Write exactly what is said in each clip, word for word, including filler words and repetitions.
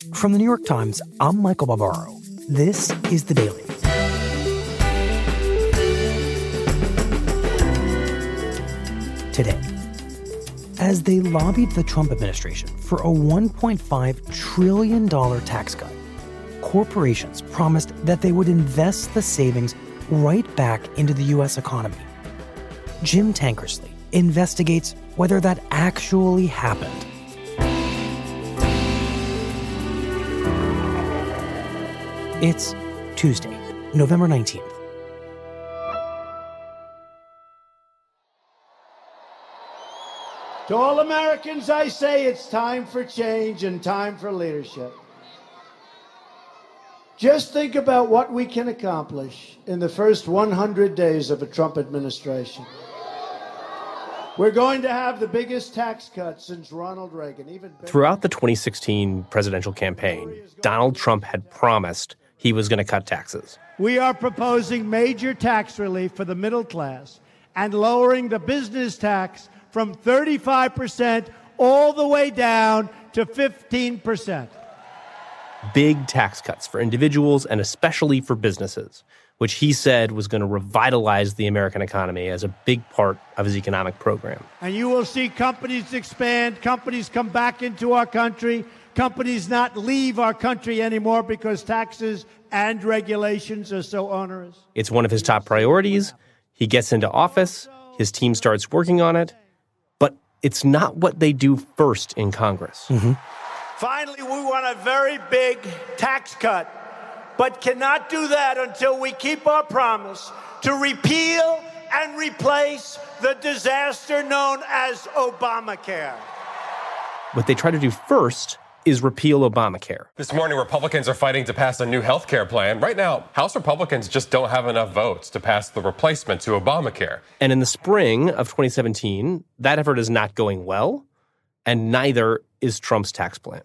From the New York Times, I'm Michael Barbaro. This is The Daily. Today, as they lobbied the Trump administration for a one point five trillion dollars tax cut, corporations promised that they would invest the savings right back into the U S economy. Jim Tankersley investigates whether that actually happened. It's Tuesday, November nineteenth. To all Americans, I say it's time for change and time for leadership. Just think about what we can accomplish in the first one hundred days of a Trump administration. We're going to have the biggest tax cut since Ronald Reagan. Even Throughout the twenty sixteen presidential campaign, Donald Trump had promised he was going to cut taxes. We are proposing major tax relief for the middle class and lowering the business tax from thirty-five percent all the way down to fifteen percent. Big tax cuts for individuals and especially for businesses, which he said was going to revitalize the American economy as a big part of his economic program. And you will see companies expand, companies come back into our country, companies not leave our country anymore because taxes and regulations are so onerous. It's one of his top priorities. He gets into office, his team starts working on it, but it's not what they do first in Congress. Mm-hmm. Finally, we want a very big tax cut, but cannot do that until we keep our promise to repeal and replace the disaster known as Obamacare. What they try to do first is repeal Obamacare. This morning, Republicans are fighting to pass a new health care plan. Right now, House Republicans just don't have enough votes to pass the replacement to Obamacare. And in the spring of twenty seventeen, that effort is not going well, and neither is Trump's tax plan.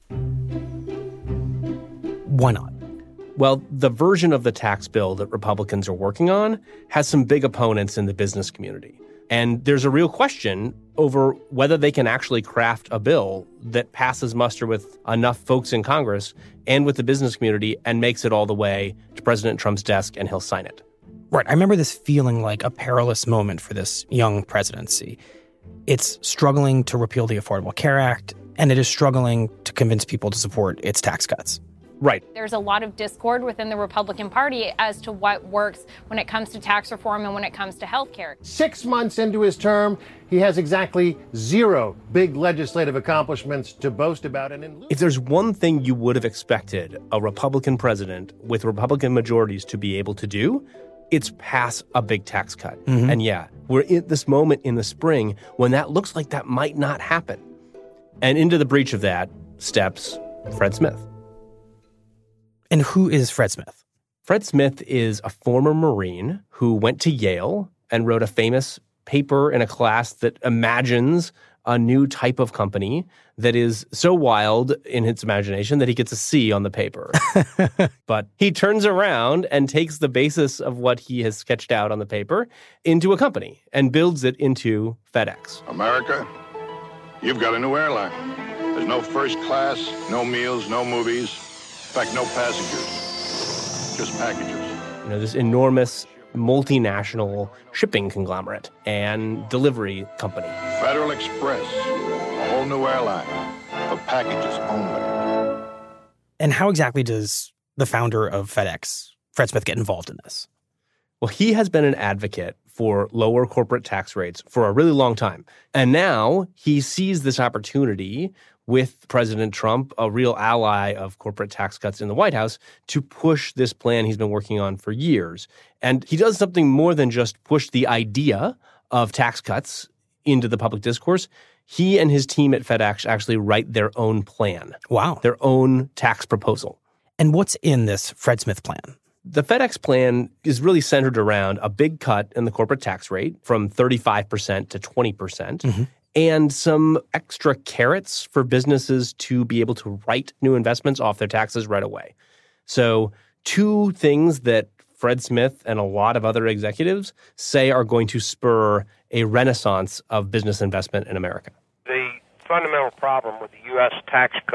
Why not? Well, the version of the tax bill that Republicans are working on has some big opponents in the business community. And there's a real question over whether they can actually craft a bill that passes muster with enough folks in Congress and with the business community and makes it all the way to President Trump's desk and he'll sign it. Right. I remember this feeling like a perilous moment for this young presidency. It's struggling to repeal the Affordable Care Act, and it is struggling to convince people to support its tax cuts. Right. There's a lot of discord within the Republican Party as to what works when it comes to tax reform and when it comes to health care. Six months into his term, he has exactly zero big legislative accomplishments to boast about. And in- If there's one thing you would have expected a Republican president with Republican majorities to be able to do, it's pass a big tax cut. Mm-hmm. And yeah, we're at this moment in the spring when that looks like that might not happen. And into the breach of that steps Fred Smith. And who is Fred Smith? Fred Smith is a former Marine who went to Yale and wrote a famous paper in a class that imagines a new type of company that is so wild in its imagination that he gets a C on the paper. But he turns around and takes the basis of what he has sketched out on the paper into a company and builds it into FedEx. America, you've got a new airline. There's no first class, no meals, no movies. In fact, no passengers, just packages. You know, this enormous multinational shipping conglomerate and delivery company. Federal Express, a whole new airline for packages only. And how exactly does the founder of FedEx, Fred Smith, get involved in this? Well, he has been an advocate for lower corporate tax rates for a really long time. And now he sees this opportunity with President Trump, a real ally of corporate tax cuts in the White House, to push this plan he's been working on for years. And he does something more than just push the idea of tax cuts into the public discourse. He and his team at FedEx actually write their own plan. Wow. Their own tax proposal. And what's in this Fred Smith plan? The FedEx plan is really centered around a big cut in the corporate tax rate from thirty-five percent to twenty percent. Mm-hmm. And some extra carrots for businesses to be able to write new investments off their taxes right away. So two things that Fred Smith and a lot of other executives say are going to spur a renaissance of business investment in America. The fundamental problem with the U S tax code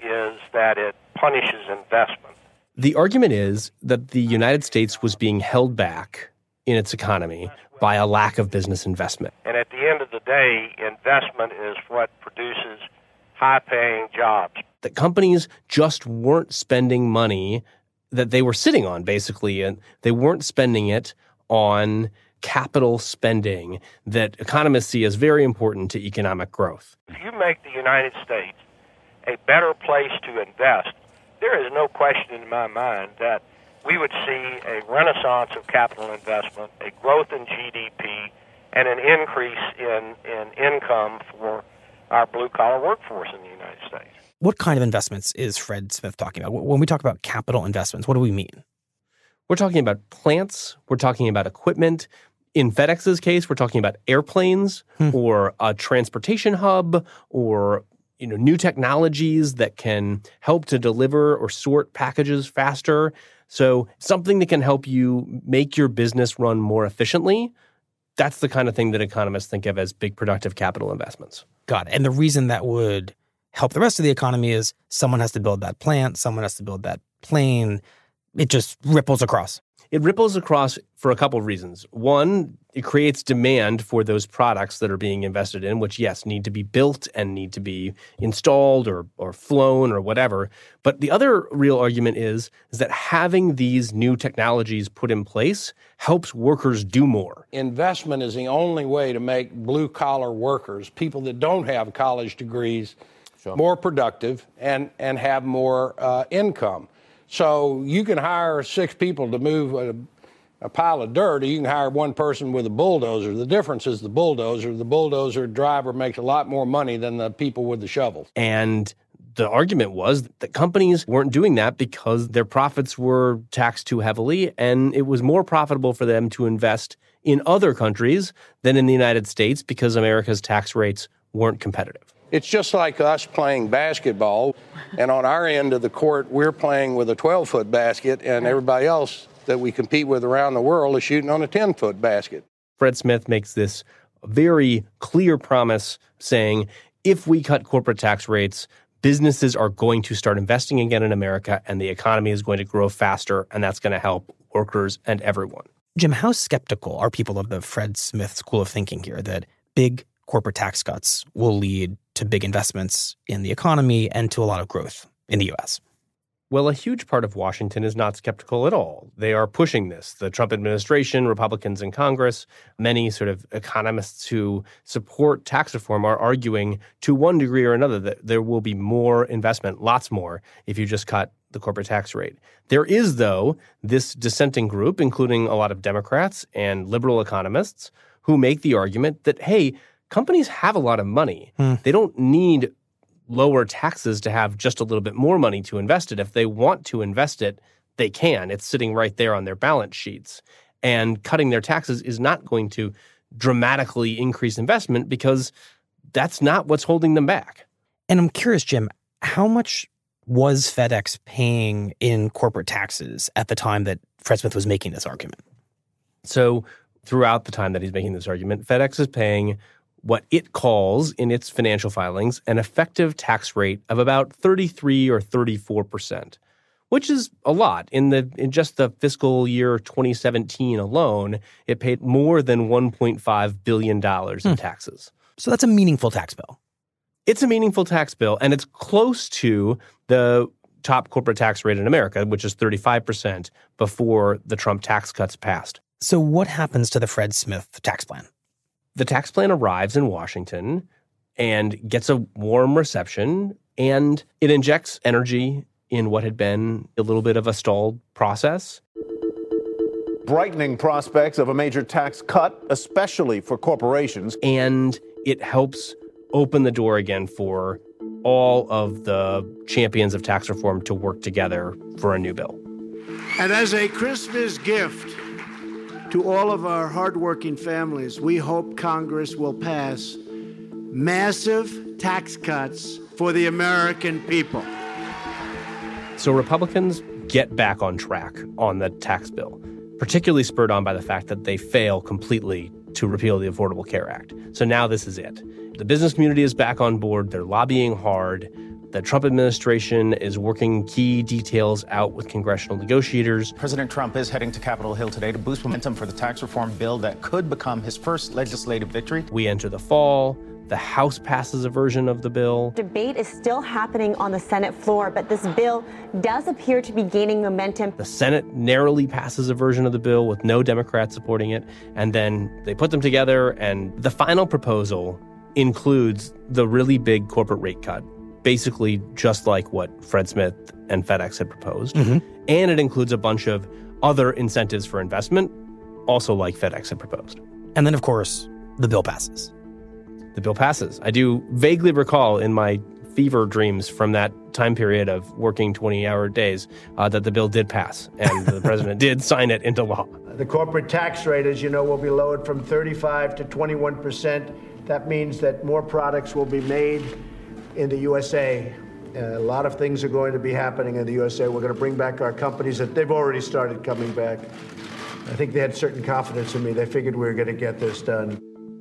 is that it punishes investment. The argument is that the United States was being held back in its economy by a lack of business investment. And at the end of the day, investment is what produces high-paying jobs. That companies just weren't spending money that they were sitting on, basically, and they weren't spending it on capital spending that economists see as very important to economic growth. If you make the United States a better place to invest, there is no question in my mind that we would see a renaissance of capital investment, a growth in G D P, and an increase in, in income for our blue-collar workforce in the United States. What kind of investments is Fred Smith talking about? When we talk about capital investments, what do we mean? We're talking about plants. We're talking about equipment. In FedEx's case, we're talking about airplanes hmm. or a transportation hub or you know, new technologies that can help to deliver or sort packages faster. So something that can help you make your business run more efficiently. That's the kind of thing that economists think of as big productive capital investments. Got it. And the reason that would help the rest of the economy is someone has to build that plant, someone has to build that plane. It just ripples across. It ripples across for a couple of reasons. One, it creates demand for those products that are being invested in, which, yes, need to be built and need to be installed or or flown or whatever. But the other real argument is, is that having these new technologies put in place helps workers do more. Investment is the only way to make blue-collar workers, people that don't have college degrees, sure. more productive and, and have more uh, income. So you can hire six people to move a, a pile of dirt, or you can hire one person with a bulldozer. The difference is the bulldozer. The bulldozer driver makes a lot more money than the people with the shovels. And the argument was that companies weren't doing that because their profits were taxed too heavily, and it was more profitable for them to invest in other countries than in the United States because America's tax rates weren't competitive. It's just like us playing basketball, and on our end of the court, we're playing with a twelve-foot basket, and everybody else that we compete with around the world is shooting on a ten-foot basket. Fred Smith makes this very clear promise saying, if we cut corporate tax rates, businesses are going to start investing again in America, and the economy is going to grow faster, and that's going to help workers and everyone. Jim, how skeptical are people of the Fred Smith school of thinking here that big corporate tax cuts will lead to big investments in the economy and to a lot of growth in the U S? Well, a huge part of Washington is not skeptical at all. They are pushing this. The Trump administration, Republicans in Congress, many sort of economists who support tax reform are arguing to one degree or another that there will be more investment, lots more, if you just cut the corporate tax rate. There is, though, this dissenting group, including a lot of Democrats and liberal economists, who make the argument that, hey, companies have a lot of money. Hmm. They don't need lower taxes to have just a little bit more money to invest it. If they want to invest it, they can. It's sitting right there on their balance sheets. And cutting their taxes is not going to dramatically increase investment because that's not what's holding them back. And I'm curious, Jim, how much was FedEx paying in corporate taxes at the time that Fred Smith was making this argument? So throughout the time that he's making this argument, FedEx is paying what it calls in its financial filings an effective tax rate of about thirty-three or thirty-four percent, which is a lot. In the in just the fiscal year twenty seventeen alone, it paid more than one point five billion dollars in hmm. taxes. So that's a meaningful tax bill. It's a meaningful tax bill, and it's close to the top corporate tax rate in America, which is thirty-five percent before the Trump tax cuts passed. So what happens to the Fred Smith tax plan? The tax plan arrives in Washington and gets a warm reception, and it injects energy in what had been a little bit of a stalled process. Brightening prospects of a major tax cut, especially for corporations. And it helps open the door again for all of the champions of tax reform to work together for a new bill. And as a Christmas gift to all of our hardworking families, we hope Congress will pass massive tax cuts for the American people. So Republicans get back on track on the tax bill, particularly spurred on by the fact that they fail completely to repeal the Affordable Care Act. So now this is it. The business community is back on board. They're lobbying hard. The Trump administration is working key details out with congressional negotiators. President Trump is heading to Capitol Hill today to boost momentum for the tax reform bill that could become his first legislative victory. We enter the fall. The House passes a version of the bill. Debate is still happening on the Senate floor, but this bill does appear to be gaining momentum. The Senate narrowly passes a version of the bill with no Democrats supporting it, and then they put them together, and the final proposal includes the really big corporate rate cut, basically just like what Fred Smith and FedEx had proposed. Mm-hmm. And it includes a bunch of other incentives for investment, also like FedEx had proposed. And then, of course, the bill passes. The bill passes. I do vaguely recall in my fever dreams from that time period of working twenty-hour days uh, that the bill did pass, and the president did sign it into law. The corporate tax rate, as you know, will be lowered from thirty-five to twenty-one percent. That means that more products will be made in the U S A. Uh, a lot of things are going to be happening in the U S A. We're going to bring back our companies that they've already started coming back. I think they had certain confidence in me. They figured we were going to get this done.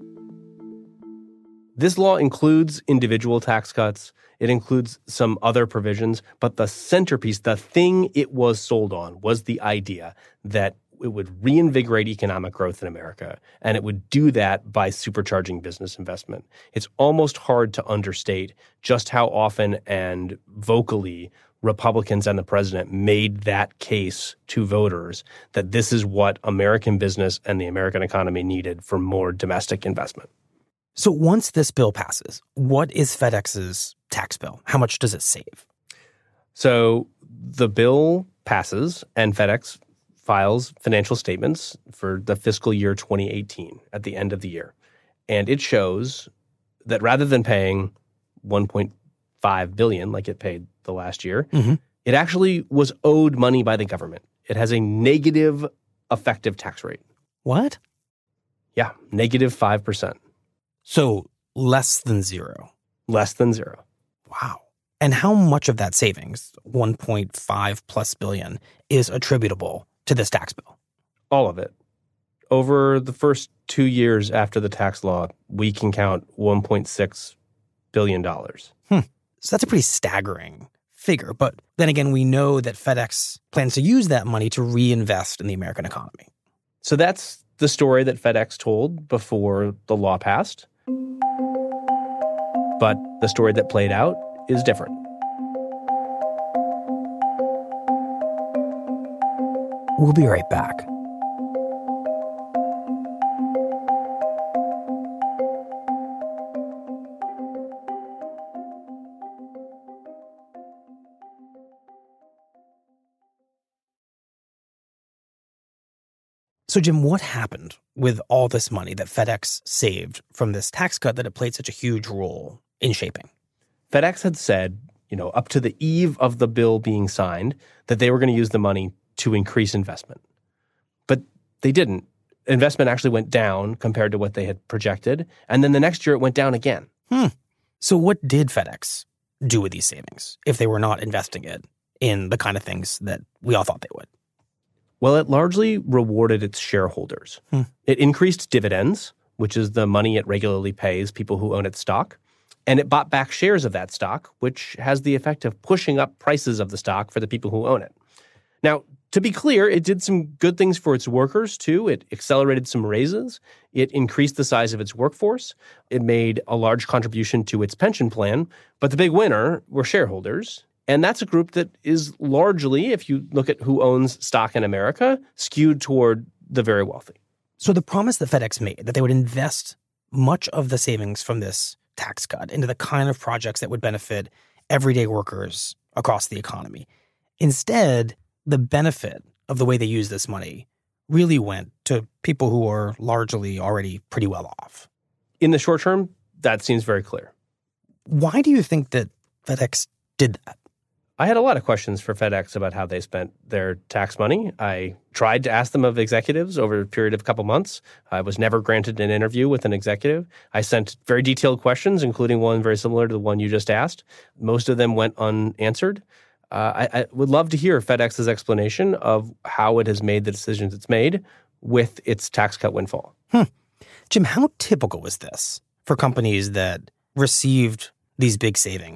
This law includes individual tax cuts. It includes some other provisions, but the centerpiece, the thing it was sold on, was the idea that it would reinvigorate economic growth in America, and it would do that by supercharging business investment. It's almost hard to understate just how often and vocally Republicans and the president made that case to voters that this is what American business and the American economy needed for more domestic investment. So once this bill passes, what is FedEx's tax bill? How much does it save? So the bill passes, and FedEx files financial statements for the fiscal year twenty eighteen at the end of the year. And it shows that rather than paying one point five billion dollars like it paid the last year, mm-hmm. it actually was owed money by the government. It has a negative effective tax rate. What? Yeah, negative five percent. So less than zero. Less than zero. Wow. And how much of that savings, one point five plus billion, is attributable to this tax bill? All of it. Over the first two years after the tax law, we can count one point six billion dollars. Hmm. So that's a pretty staggering figure. But then again, we know that FedEx plans to use that money to reinvest in the American economy. So that's the story that FedEx told before the law passed. But the story that played out is different. We'll be right back. So, Jim, what happened with all this money that FedEx saved from this tax cut that it played such a huge role in shaping? FedEx had said, you know, up to the eve of the bill being signed, that they were going to use the money to increase investment. But they didn't. Investment actually went down compared to what they had projected. And then the next year it went down again. Hmm. So what did FedEx do with these savings if they were not investing it in the kind of things that we all thought they would? Well, it largely rewarded its shareholders. Hmm. It increased dividends, which is the money it regularly pays people who own its stock. And it bought back shares of that stock, which has the effect of pushing up prices of the stock for the people who own it. Now, to be clear, it did some good things for its workers, too. It accelerated some raises. It increased the size of its workforce. It made a large contribution to its pension plan. But the big winner were shareholders. And that's a group that is largely, if you look at who owns stock in America, skewed toward the very wealthy. So the promise that FedEx made, that they would invest much of the savings from this tax cut into the kind of projects that would benefit everyday workers across the economy. Instead, the benefit of the way they use this money really went to people who are largely already pretty well off. In the short term, that seems very clear. Why do you think that FedEx did that? I had a lot of questions for FedEx about how they spent their tax money. I tried to ask them of executives over a period of a couple months. I was never granted an interview with an executive. I sent very detailed questions, including one very similar to the one you just asked. Most of them went unanswered. Uh, I, I would love to hear FedEx's explanation of how it has made the decisions it's made with its tax cut windfall. Hmm. Jim, how typical was this for companies that received these big savings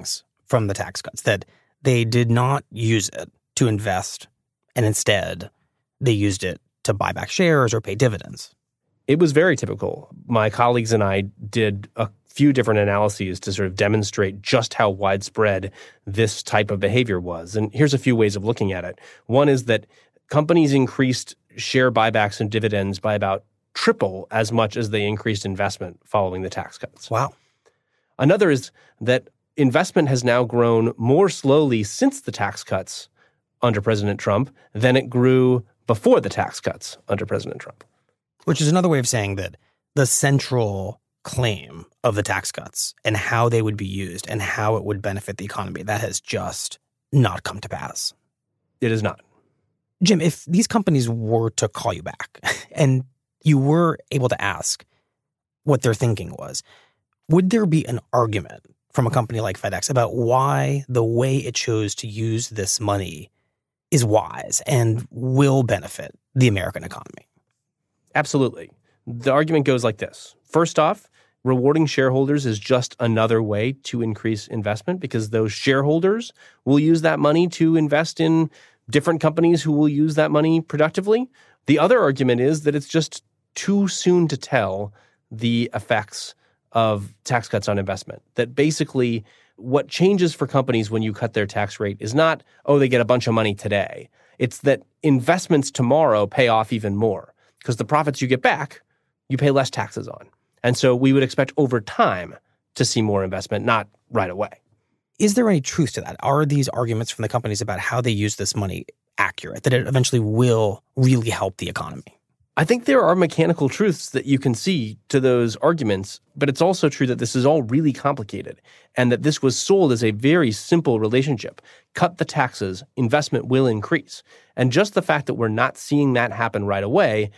from the tax cuts, that they did not use it to invest, and instead they used it to buy back shares or pay dividends. It was very typical. My colleagues and I did a few different analyses to sort of demonstrate just how widespread this type of behavior was. And here's a few ways of looking at it. One is that companies increased share buybacks and dividends by about triple as much as they increased investment following the tax cuts. Wow. Another is that investment has now grown more slowly since the tax cuts under President Trump than it grew before the tax cuts under President Trump. Which is another way of saying that the central claim of the tax cuts and how they would be used and how it would benefit the economy, that has just not come to pass. It is not. Jim, if these companies were to call you back and you were able to ask what their thinking was, would there be an argument from a company like FedEx about why the way it chose to use this money is wise and will benefit the American economy? Absolutely. The argument goes like this. First off, rewarding shareholders is just another way to increase investment because those shareholders will use that money to invest in different companies who will use that money productively. The other argument is that it's just too soon to tell the effects of tax cuts on investment. That basically what changes for companies when you cut their tax rate is not, oh, they get a bunch of money today. It's that investments tomorrow pay off even more because the profits you get back, you pay less taxes on. And so we would expect over time to see more investment, not right away. Is there any truth to that? Are these arguments from the companies about how they use this money accurate, that it eventually will really help the economy? I think there are mechanical truths that you can see to those arguments, but it's also true that this is all really complicated and that this was sold as a very simple relationship. Cut the taxes, investment will increase. And just the fact that we're not seeing that happen right away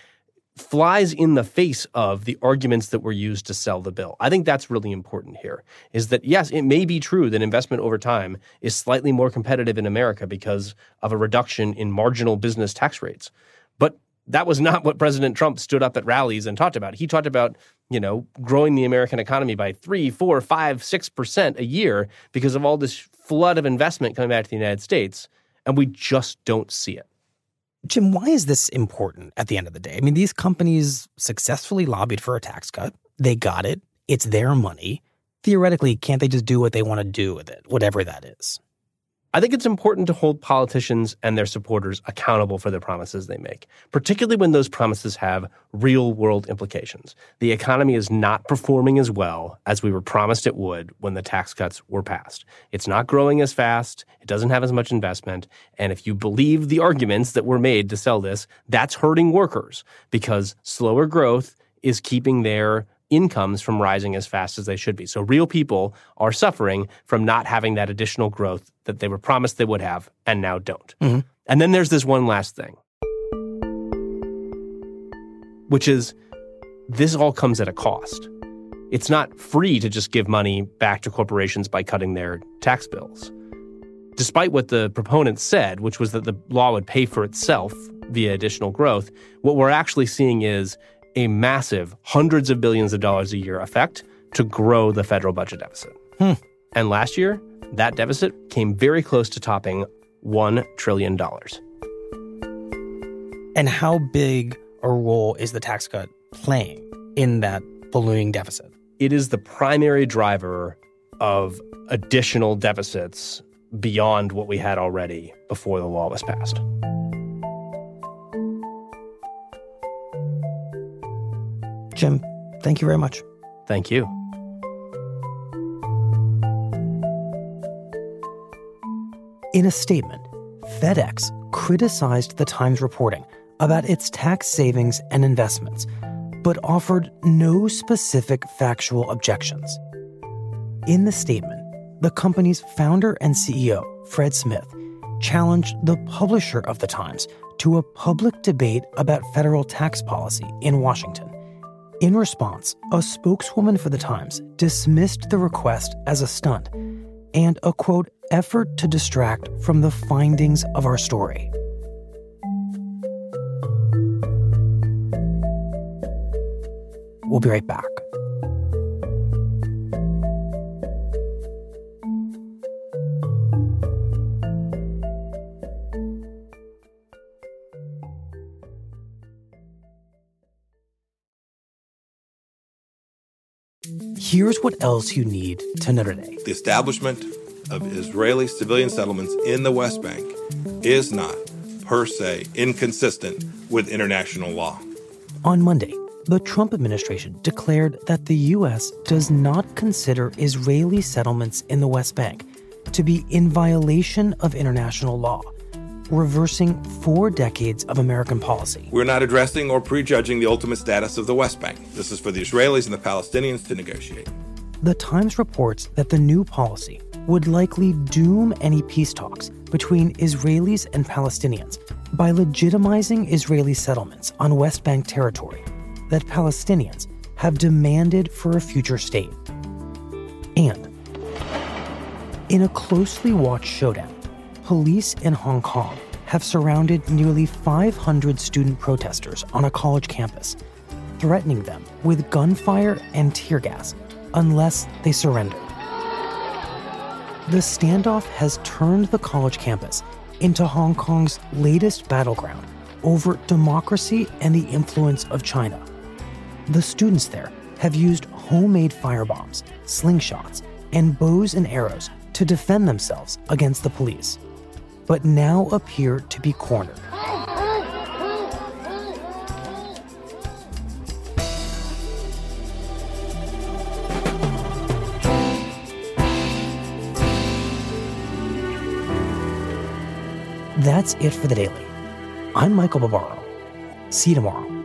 flies in the face of the arguments that were used to sell the bill. I think that's really important here, is that, yes, it may be true that investment over time is slightly more competitive in America because of a reduction in marginal business tax rates. But that was not what President Trump stood up at rallies and talked about. He talked about, you know, growing the American economy by three, four, five, six percent a year because of all this flood of investment coming back to the United States, and we just don't see it. Jim, why is this important at the end of the day? I mean, these companies successfully lobbied for a tax cut. They got it. It's their money. Theoretically, can't they just do what they want to do with it, whatever that is? I think it's important to hold politicians and their supporters accountable for the promises they make, particularly when those promises have real-world implications. The economy is not performing as well as we were promised it would when the tax cuts were passed. It's not growing as fast. It doesn't have as much investment. And if you believe the arguments that were made to sell this, that's hurting workers because slower growth is keeping their incomes from rising as fast as they should be. So real people are suffering from not having that additional growth that they were promised they would have and now don't. Mm-hmm. And then there's this one last thing, which is this all comes at a cost. It's not free to just give money back to corporations by cutting their tax bills. Despite what the proponents said, which was that the law would pay for itself via additional growth, what we're actually seeing is a massive hundreds of billions of dollars a year effect to grow the federal budget deficit. Hmm. And last year, that deficit came very close to topping one trillion dollars. And how big a role is the tax cut playing in that ballooning deficit? It is the primary driver of additional deficits beyond what we had already before the law was passed. Jim, thank you very much. Thank you. In a statement, FedEx criticized the Times reporting about its tax savings and investments, but offered no specific factual objections. In the statement, the company's founder and C E O, Fred Smith, challenged the publisher of the Times to a public debate about federal tax policy in Washington. In response, a spokeswoman for the Times dismissed the request as a stunt and a, quote, effort to distract from the findings of our story. We'll be right back. here's what else you need to know today. The establishment of Israeli civilian settlements in the West Bank is not, per se, inconsistent with international law. On Monday, the Trump administration declared that the U S does not consider Israeli settlements in the West Bank to be in violation of international law, reversing four decades of American policy. We're not addressing or prejudging the ultimate status of the West Bank. This is for the Israelis and the Palestinians to negotiate. The Times reports that the new policy would likely doom any peace talks between Israelis and Palestinians by legitimizing Israeli settlements on West Bank territory that Palestinians have demanded for a future state. And in a closely watched showdown, police in Hong Kong have surrounded nearly five hundred student protesters on a college campus, threatening them with gunfire and tear gas unless they surrender. The standoff has turned the college campus into Hong Kong's latest battleground over democracy and the influence of China. The students there have used homemade firebombs, slingshots, and bows and arrows to defend themselves against the police, but now appear to be cornered. That's it for the Daily. I'm Michael Barbaro. See you tomorrow.